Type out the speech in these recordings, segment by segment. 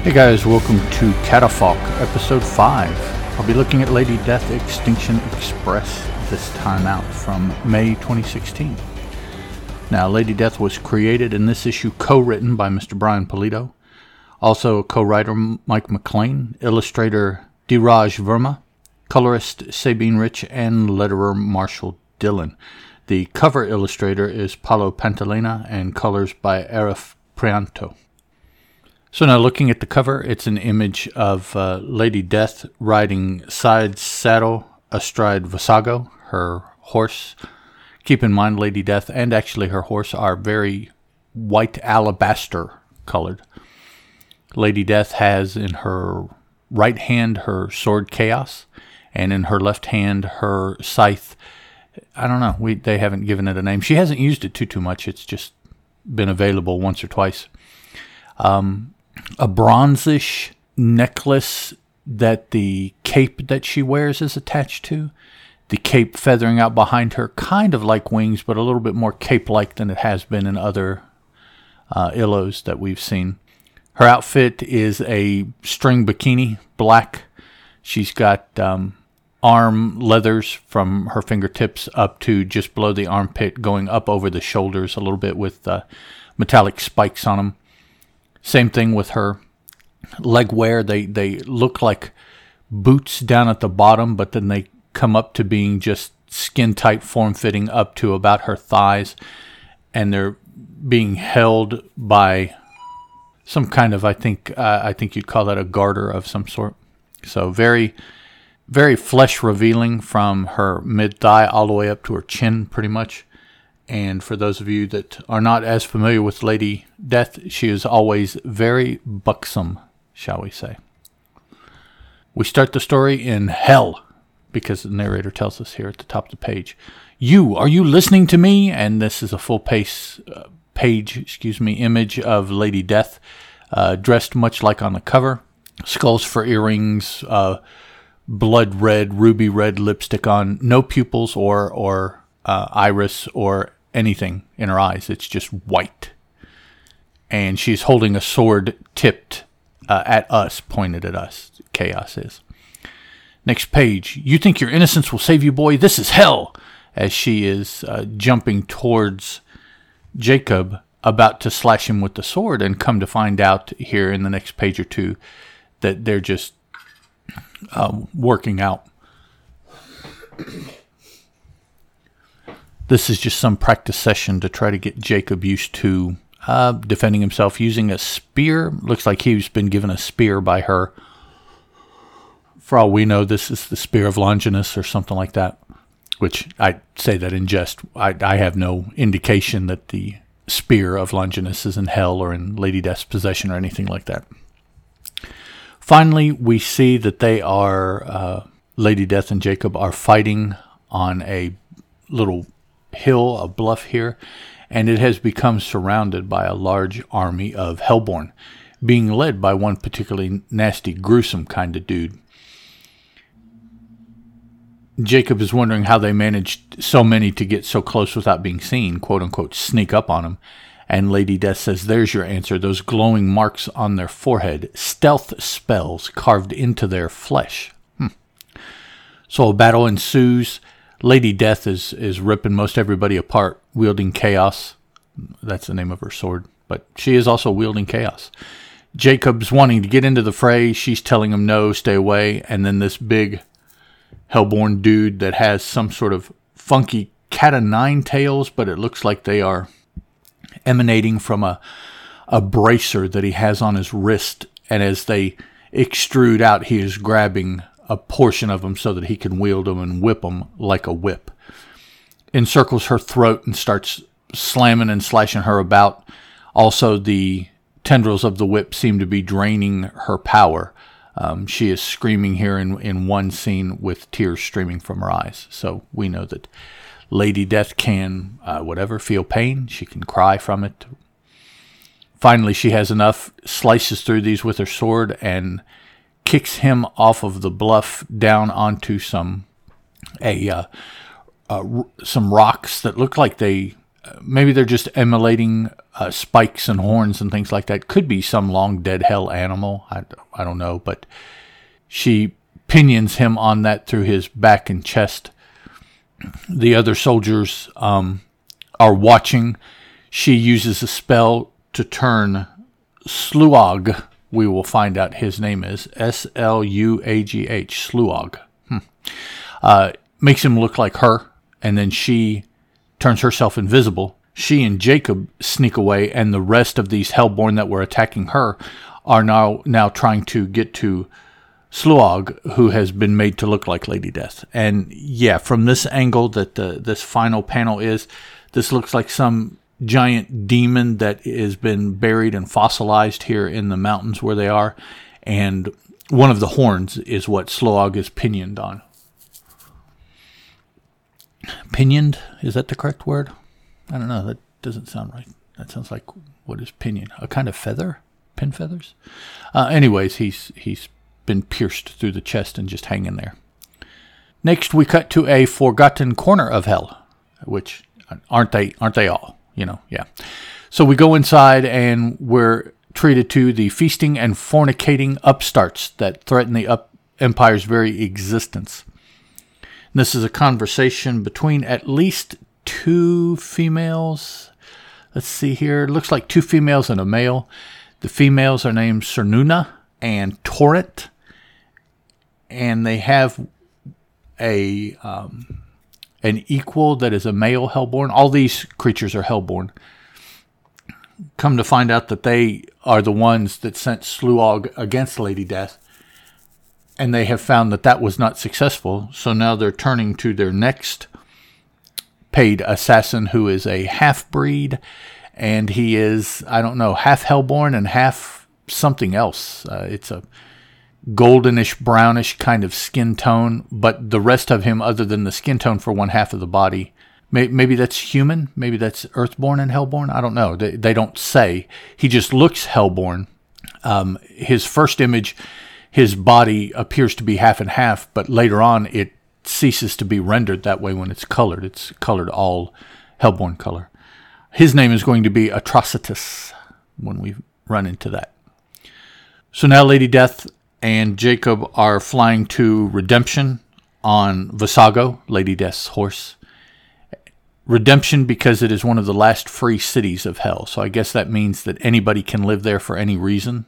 Hey guys, welcome to Catafalque, episode 5. I'll be looking at Lady Death Extinction Express this time out from May 2016. Now, Lady Death was created in this issue co-written by Mr. Brian Pulido, also co-writer Mike McLean, illustrator Dheeraj Verma, colorist Sabine Rich, and letterer Marshall Dillon. The cover illustrator is Paolo Pantalena and colors by Arif Prianto. So now looking at the cover, it's an image of Lady Death riding side saddle astride Vasago, her horse. Keep in mind Lady Death and actually her horse are very white alabaster colored. Lady Death has in her right hand her sword Chaos, and in her left hand her scythe. I don't know, they haven't given it a name. She hasn't used it too much. It's just been available once or twice. A bronzish necklace that the cape that she wears is attached to. The cape feathering out behind her, kind of like wings, but a little bit more cape-like than it has been in other illos that we've seen. Her outfit is a string bikini, black. She's got arm leathers from her fingertips up to just below the armpit, going up over the shoulders a little bit with metallic spikes on them. Same thing with her leg wear. They look like boots down at the bottom, but then they come up to being just skin-tight, form-fitting up to about her thighs. And they're being held by some kind of, I think you'd call that a garter of some sort. So very, very flesh-revealing from her mid-thigh all the way up to her chin, pretty much. And for those of you that are not as familiar with Lady Death, she is always very buxom, shall we say. We start the story in hell, because the narrator tells us here at the top of the page. Are you listening to me? And this is a full page, image of Lady Death, dressed much like on the cover. Skulls for earrings, blood red, ruby red lipstick on, no pupils or iris or anything in her eyes. It's just white. And she's holding a sword tipped at us, pointed at us. Chaos is. Next page. You think your innocence will save you, boy? This is hell! As she is jumping towards Jacob, about to slash him with the sword, and come to find out here in the next page or two that they're just working out. This is just some practice session to try to get Jacob used to defending himself using a spear. Looks like he's been given a spear by her. For all we know, this is the spear of Longinus or something like that, which I say that in jest. I have no indication that the spear of Longinus is in hell or in Lady Death's possession or anything like that. Finally, we see that they are, Lady Death and Jacob are fighting on a little hill, a bluff here, and it has become surrounded by a large army of Hellborn, being led by one particularly nasty, gruesome kind of dude. Jacob is wondering how they managed so many to get so close without being seen, quote-unquote, sneak up on him. And Lady Death says, there's your answer, those glowing marks on their forehead, stealth spells carved into their flesh. So a battle ensues. Lady Death is ripping most everybody apart, wielding Chaos. That's the name of her sword, but she is also wielding Chaos. Jacob's wanting to get into the fray. She's telling him no, stay away. And then this big Hellborn dude that has some sort of funky cat o' nine tails, but it looks like they are emanating from a bracer that he has on his wrist. And as they extrude out, he is grabbing a portion of them so that he can wield them and whip them like a whip. Encircles her throat and starts slamming and slashing her about. Also, the tendrils of the whip seem to be draining her power. She is screaming here in one scene with tears streaming from her eyes. So we know that Lady Death can, feel pain. She can cry from it. Finally, she has enough, slices through these with her sword, and kicks him off of the bluff down onto some rocks that look like they maybe they're just emulating spikes and horns and things like that. Could be some long dead hell animal. I don't know, but she pinions him on that through his back and chest. The other soldiers are watching. She uses a spell to turn Sluagh. We will find out his name is Sluagh. Sluagh. Makes him look like her, and then she turns herself invisible. She and Jacob sneak away, and the rest of these Hellborn that were attacking her are now trying to get to Sluagh, who has been made to look like Lady Death. And yeah, from this angle that this final panel is, this looks like some giant demon that has been buried and fossilized here in the mountains where they are. And one of the horns is what Sluagh is pinioned on. Pinioned? Is that the correct word? I don't know. That doesn't sound right. That sounds like, what is pinion? A kind of feather? Pin feathers? Anyways, he's been pierced through the chest and just hanging there. Next, we cut to a forgotten corner of hell, which aren't they all? Yeah. So we go inside and we're treated to the feasting and fornicating upstarts that threaten the Empire's very existence. And this is a conversation between at least two females. Let's see here. It looks like two females and a male. The females are named Cernuna and Torrent, and they have an equal that is a male Hellborn. All these creatures are Hellborn. Come to find out that they are the ones that sent Sluagh against Lady Death, and they have found that was not successful. So now they're turning to their next paid assassin, who is a half-breed, and he is, I don't know, half Hellborn and half something else. It's a goldenish, brownish kind of skin tone, but the rest of him, other than the skin tone for one half of the body, maybe that's human, maybe that's Earthborn and Hellborn, I don't know. They don't say. He just looks Hellborn. His first image, his body appears to be half and half, but later on it ceases to be rendered that way when it's colored. It's colored all Hellborn color. His name is going to be Atrocitus when we run into that. So now Lady Death and Jacob are flying to Redemption on Visago, Lady Death's horse. Redemption because it is one of the last free cities of hell. So I guess that means that anybody can live there for any reason.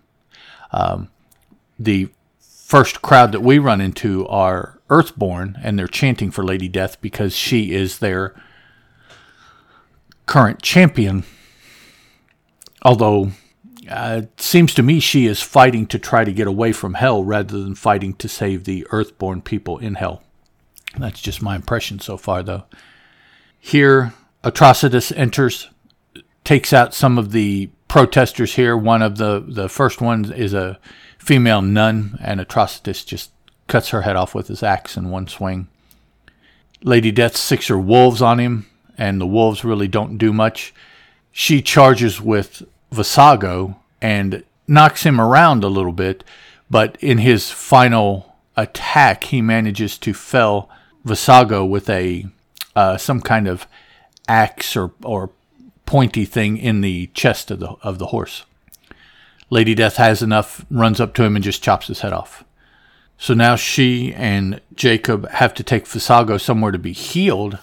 The first crowd that we run into are Earthborn, and they're chanting for Lady Death because she is their current champion. Although it seems to me she is fighting to try to get away from hell rather than fighting to save the Earthborn people in hell. That's just my impression so far, though. Here, Atrocitus enters, takes out some of the protesters here. One of the first ones is a female nun, and Atrocitus just cuts her head off with his axe in one swing. Lady Death sicks her wolves on him, and the wolves really don't do much. She charges with Visago and knocks him around a little bit, but in his final attack, he manages to fell Visago with some kind of axe or pointy thing in the chest of the horse. Lady Death has enough, runs up to him and just chops his head off. So now she and Jacob have to take Visago somewhere to be healed.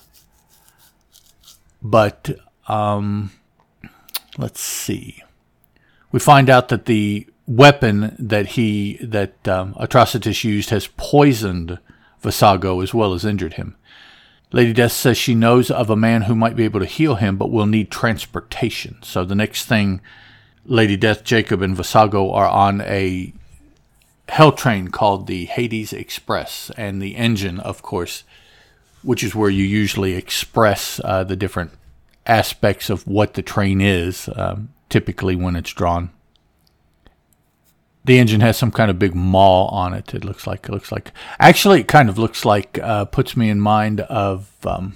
But let's see. We find out that the weapon that Atrocitus used has poisoned Visago as well as injured him. Lady Death says she knows of a man who might be able to heal him, but will need transportation. So the next thing, Lady Death, Jacob, and Visago are on a hell train called the Hades Express, and the engine, of course, which is where you usually express the different aspects of what the train is, typically when it's drawn. The engine has some kind of big maw on it. It looks like. Actually, it kind of looks like. Puts me in mind of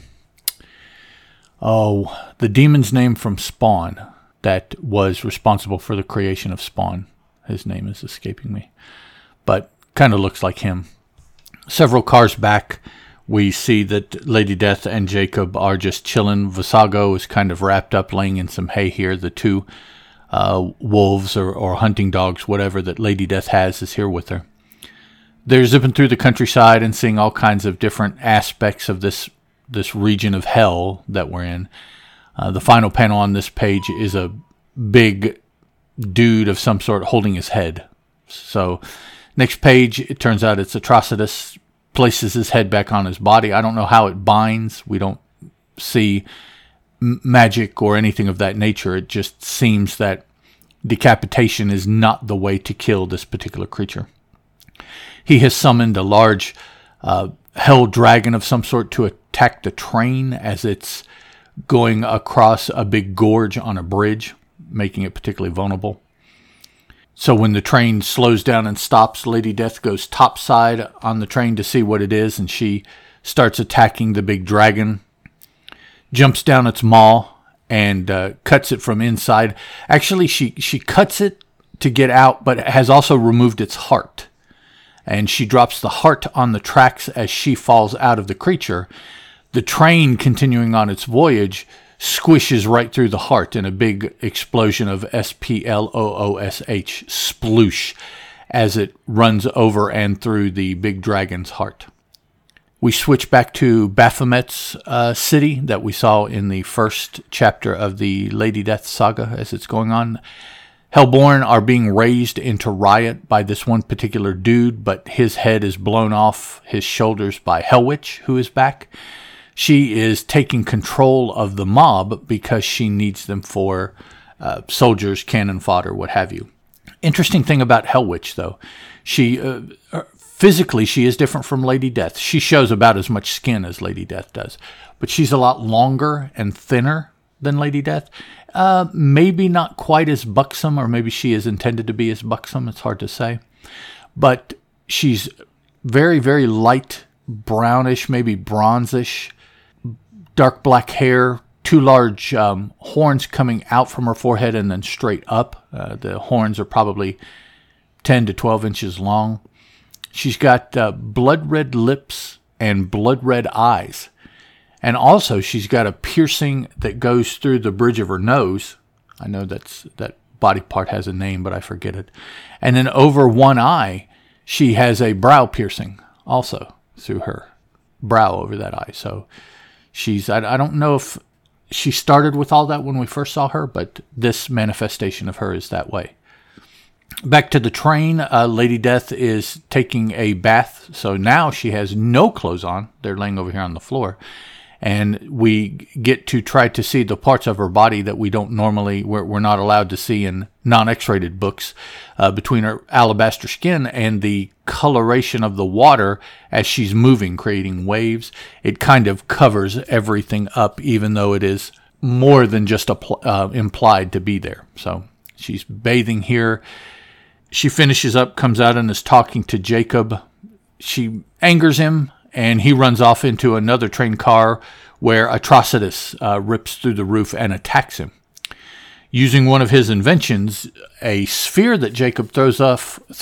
the demon's name from Spawn that was responsible for the creation of Spawn. His name is escaping me, but kind of looks like him. Several cars back, We see that Lady Death and Jacob are just chilling. Visago is kind of wrapped up, laying in some hay here. The two wolves or hunting dogs, whatever, that Lady Death has is here with her. They're zipping through the countryside and seeing all kinds of different aspects of this region of hell that we're in. The final panel on this page is a big dude of some sort holding his head. So next page, it turns out it's Atrocitus, places his head back on his body. I don't know how it binds. We don't see magic or anything of that nature. It just seems that decapitation is not the way to kill this particular creature. He has summoned a large hell dragon of some sort to attack the train as it's going across a big gorge on a bridge, making it particularly vulnerable. So when the train slows down and stops, Lady Death goes topside on the train to see what it is, and she starts attacking the big dragon, jumps down its maw, and cuts it from inside. Actually, she cuts it to get out, but has also removed its heart. And she drops the heart on the tracks as she falls out of the creature. The train, continuing on its voyage, squishes right through the heart in a big explosion of SPLOOSH, sploosh, as it runs over and through the big dragon's heart. We switch back to Baphomet's city that we saw in the first chapter of the Lady Death saga as it's going on. Hellborn are being raised into riot by this one particular dude, but his head is blown off his shoulders by Hellwitch, who is back. She is taking control of the mob because she needs them for soldiers, cannon fodder, what have you. Interesting thing about Hellwitch, though, she physically she is different from Lady Death. She shows about as much skin as Lady Death does, but she's a lot longer and thinner than Lady Death. Maybe not quite as buxom, or maybe she is intended to be as buxom. It's hard to say, but she's very, very light brownish, maybe bronzish. Dark black hair, two large horns coming out from her forehead and then straight up. The horns are probably 10 to 12 inches long. She's got blood red lips and blood red eyes. And also she's got a piercing that goes through the bridge of her nose. I know that body part has a name, but I forget it. And then over one eye, she has a brow piercing also through her brow over that eye. So I don't know if she started with all that when we first saw her, but this manifestation of her is that way. Back to the train, Lady Death is taking a bath, so now she has no clothes on. They're laying over here on the floor. And we get to try to see the parts of her body that we don't normally, we're not allowed to see in non-X-rated books, between her alabaster skin and the coloration of the water as she's moving, creating waves. It kind of covers everything up, even though it is more than just implied to be there. So she's bathing here. She finishes up, comes out, and is talking to Jacob. She angers him, and he runs off into another train car where Atrocitus rips through the roof and attacks him. Using one of his inventions, a sphere that Jacob throws up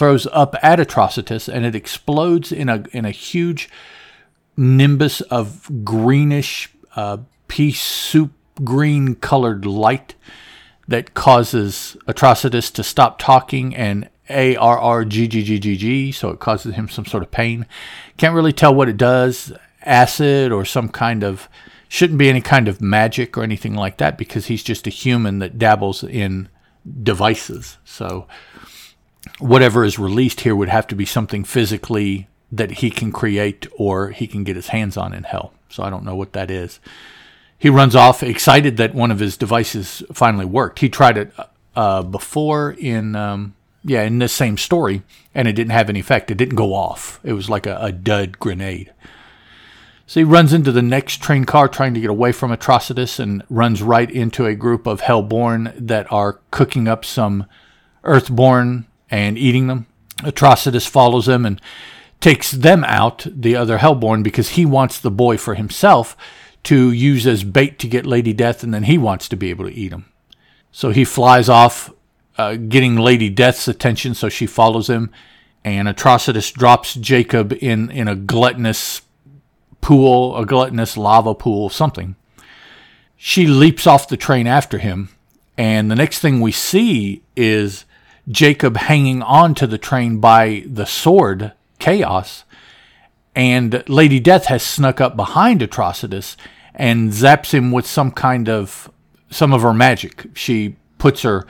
at Atrocitus, and it explodes in a huge nimbus of greenish pea soup green colored light that causes Atrocitus to stop talking and ARRGGGGG, so it causes him some sort of pain. Can't really tell what it does, acid or some kind of, shouldn't be any kind of magic or anything like that, because he's just a human that dabbles in devices. So whatever is released here would have to be something physically that he can create or he can get his hands on in hell. So I don't know what that is. He runs off excited that one of his devices finally worked. He tried it before in this same story, and it didn't have any effect. It didn't go off. It was like a dud grenade. So he runs into the next train car trying to get away from Atrocitus and runs right into a group of Hellborn that are cooking up some Earthborn and eating them. Atrocitus follows them and takes them out, the other Hellborn, because he wants the boy for himself to use as bait to get Lady Death, and then he wants to be able to eat him. So he flies off, getting Lady Death's attention, so she follows him, and Atrocitus drops Jacob in a gluttonous pool, a gluttonous lava pool, something. She leaps off the train after him, and the next thing we see is Jacob hanging on to the train by the sword, Chaos, and Lady Death has snuck up behind Atrocitus and zaps him with some of her magic. She puts her,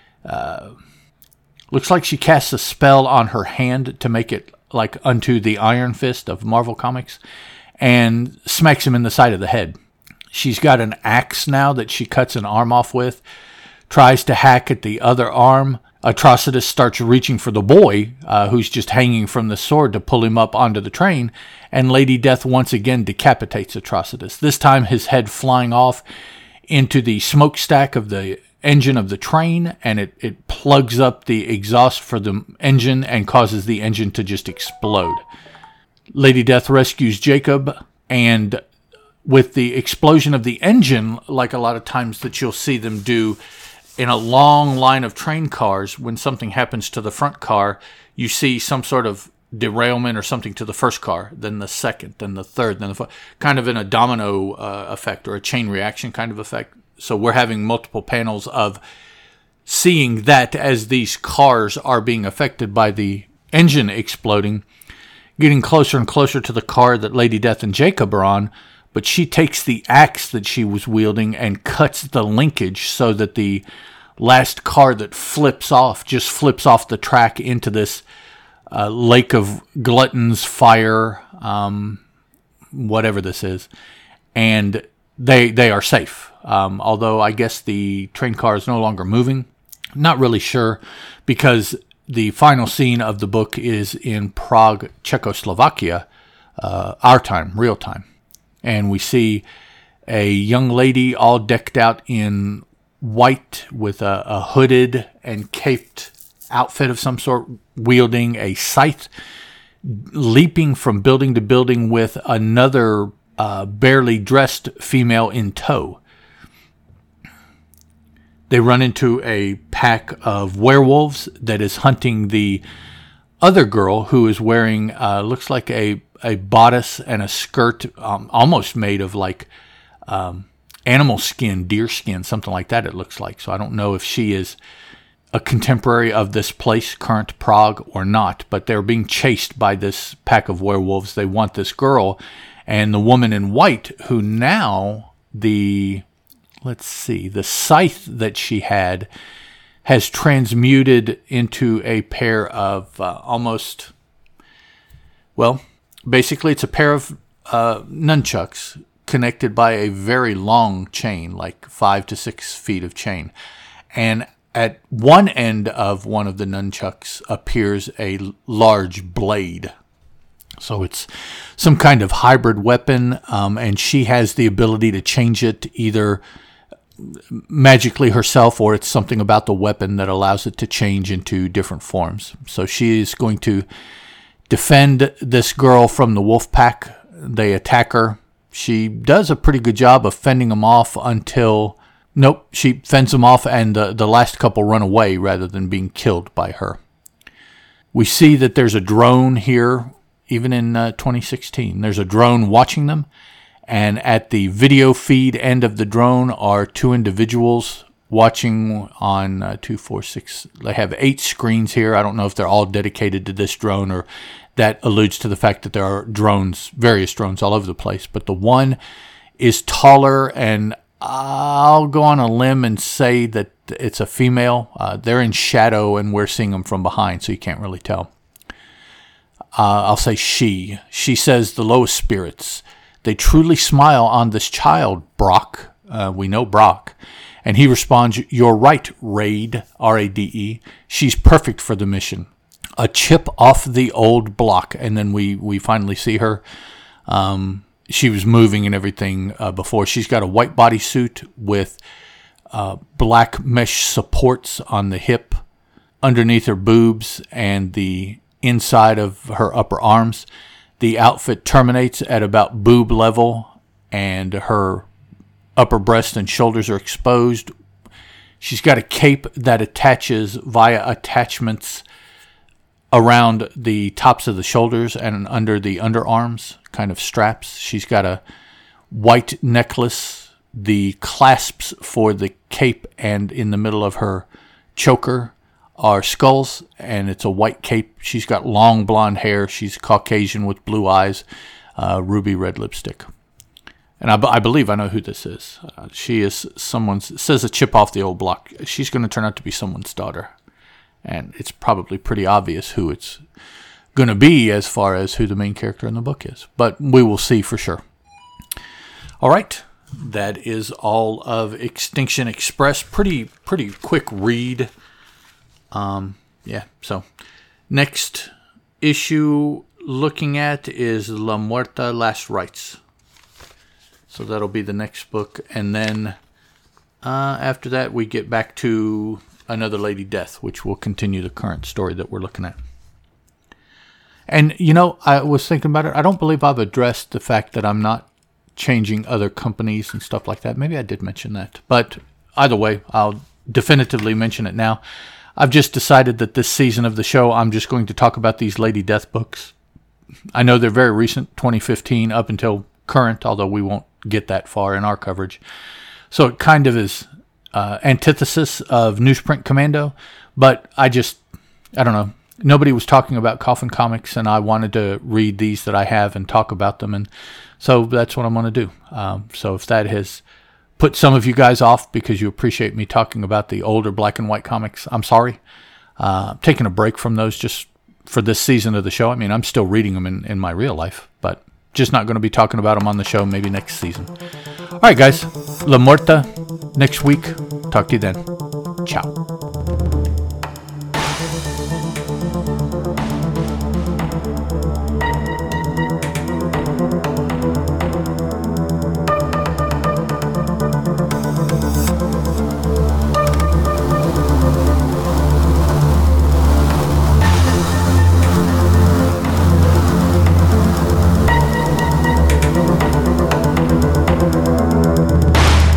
looks like she casts a spell on her hand to make it like unto the Iron Fist of Marvel Comics, and smacks him in the side of the head. She's got an axe now that she cuts an arm off with, tries to hack at the other arm. Atrocitus starts reaching for the boy, who's just hanging from the sword, to pull him up onto the train, and Lady Death once again decapitates Atrocitus, this time his head flying off into the smokestack of the engine of the train, and it plugs up the exhaust for the engine and causes the engine to just explode. Lady Death rescues Jacob, and with the explosion of the engine, like a lot of times that you'll see them do in a long line of train cars, when something happens to the front car, you see some sort of derailment or something to the first car, then the second, then the third, then the fourth, kind of in a domino effect or a chain reaction kind of effect. So we're having multiple panels of seeing that as these cars are being affected by the engine exploding, getting closer and closer to the car that Lady Death and Jacob are on. But she takes the axe that she was wielding and cuts the linkage so that the last car that flips off the track into this lake of gluttons, fire, whatever this is. And they are safe. Although I guess the train car is no longer moving. Not really sure, because the final scene of the book is in Prague, Czechoslovakia, our time, real time. And we see a young lady all decked out in white with a hooded and caped outfit of some sort, wielding a scythe, leaping from building to building with another barely dressed female in tow. They run into a pack of werewolves that is hunting the other girl, who is wearing, looks like a bodice and a skirt, almost made of like animal skin, deer skin, something like that it looks like. So I don't know if she is a contemporary of this place, current Prague, or not, but they're being chased by this pack of werewolves. They want this girl, and the woman in white, who now the scythe that she had has transmuted into a pair of basically it's a pair of nunchucks connected by a very long chain, like 5 to 6 feet of chain. And at one end of one of the nunchucks appears a large blade. So it's some kind of hybrid weapon, and she has the ability to change it either magically herself, or it's something about the weapon that allows it to change into different forms. So she is going to defend this girl from the wolf pack. They attack her. She does a pretty good job of fending them off until... Nope, she fends them off, and the last couple run away rather than being killed by her. We see that there's a drone here, even in 2016. There's a drone watching them, and at the video feed end of the drone are 2 individuals watching on 2, 4, 6. They have 8 screens here. I don't know if they're all dedicated to this drone, or that alludes to the fact that there are drones, various drones all over the place. But the one is taller, and I'll go on a limb and say that it's a female. They're in shadow, and we're seeing them from behind, so you can't really tell. I'll say she. She says, "The lowest spirits, they truly smile on this child, Brock." We know Brock. And he responds, "You're right, Raid, R-A-D-E. She's perfect for the mission. A chip off the old block." And then we finally see her. She was moving and everything before. She's got a white bodysuit with black mesh supports on the hip, underneath her boobs, and the inside of her upper arms. The outfit terminates at about boob level, and her upper breast and shoulders are exposed. She's got a cape that attaches via attachments around the tops of the shoulders and under the underarms, kind of straps. She's got a white necklace. The clasps for the cape and in the middle of her choker are skulls, and it's a white cape. She's got long blonde hair. She's Caucasian with blue eyes, ruby red lipstick. And I believe I know who this is. She is someone's, says a chip off the old block. She's going to turn out to be someone's daughter. And it's probably pretty obvious who it's going to be as far as who the main character in the book is. But we will see for sure. All right. That is all of Extinction Express. Pretty quick read. So next issue looking at is La Muerta, Last Rites. So that'll be the next book. And then after that, we get back to another Lady Death, which will continue the current story that we're looking at. And, I was thinking about it. I don't believe I've addressed the fact that I'm not changing other companies and stuff like that. Maybe I did mention that. But either way, I'll definitively mention it now. I've just decided that this season of the show, I'm just going to talk about these Lady Death books. I know they're very recent, 2015 up until current, although we won't get that far in our coverage. So it kind of is antithesis of Newsprint Commando, but I don't know. Nobody was talking about Coffin Comics, and I wanted to read these that I have and talk about them, and so that's what I'm going to do. So if that has put some of you guys off because you appreciate me talking about the older black and white comics, I'm sorry. I'm taking a break from those just for this season of the show. I mean, I'm still reading them in my real life, but just not going to be talking about them on the show maybe next season. All right, guys. La Muerta next week. Talk to you then. Ciao.